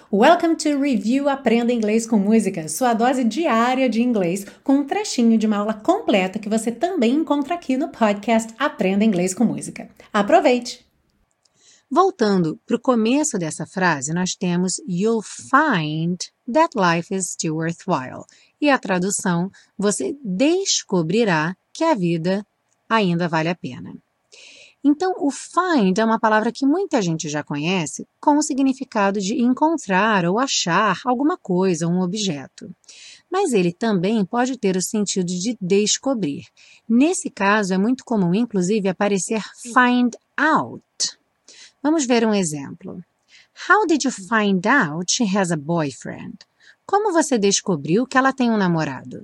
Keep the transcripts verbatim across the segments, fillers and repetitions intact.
Welcome to Review Aprenda Inglês com Música, sua dose diária de inglês, com um trechinho de uma aula completa que você também encontra aqui no podcast Aprenda Inglês com Música. Aproveite! Voltando para o começo dessa frase, nós temos You'll find that life is still worthwhile. E a tradução, você descobrirá que a vida ainda vale a pena. Então, o find é uma palavra que muita gente já conhece com o significado de encontrar ou achar alguma coisa, um objeto. Mas ele também pode ter o sentido de descobrir. Nesse caso, é muito comum, inclusive, aparecer find out. Vamos ver um exemplo. How did you find out she has a boyfriend? Como você descobriu que ela tem um namorado?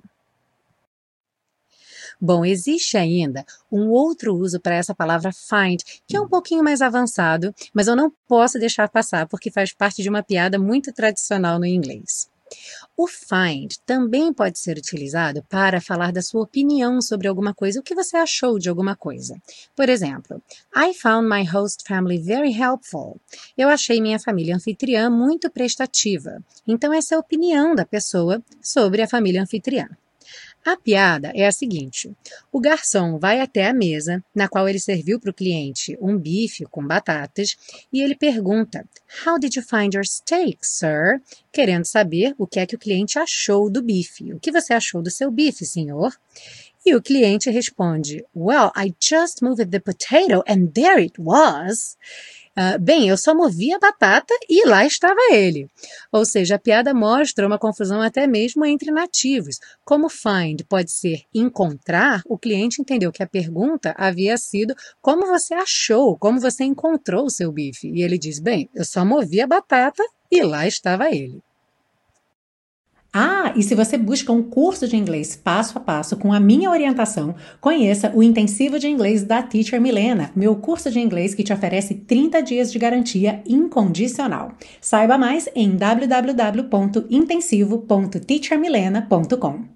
Bom, existe ainda um outro uso para essa palavra find, que é um pouquinho mais avançado, mas eu não posso deixar passar porque faz parte de uma piada muito tradicional no inglês. O find também pode ser utilizado para falar da sua opinião sobre alguma coisa, o que você achou de alguma coisa. Por exemplo, I found my host family very helpful. Eu achei minha família anfitriã muito prestativa. Então, essa é a opinião da pessoa sobre a família anfitriã. A piada é a seguinte: o garçom vai até a mesa, na qual ele serviu para o cliente um bife com batatas, e ele pergunta, How did you find your steak, sir? Querendo saber o que é que o cliente achou do bife. O que você achou do seu bife, senhor? E o cliente responde, Well, I just moved the potato and there it was. Uh, bem, eu só movi a batata e lá estava ele. Ou seja, a piada mostra uma confusão até mesmo entre nativos. Como find pode ser encontrar, o cliente entendeu que a pergunta havia sido como você achou, como você encontrou o seu bife. E ele diz, bem, eu só movi a batata e lá estava ele. Ah, e se você busca um curso de inglês passo a passo com a minha orientação, conheça o Intensivo de Inglês da Teacher Milena, meu curso de inglês que te oferece trinta dias de garantia incondicional. Saiba mais em w w w ponto intensivo ponto teacher milena ponto com.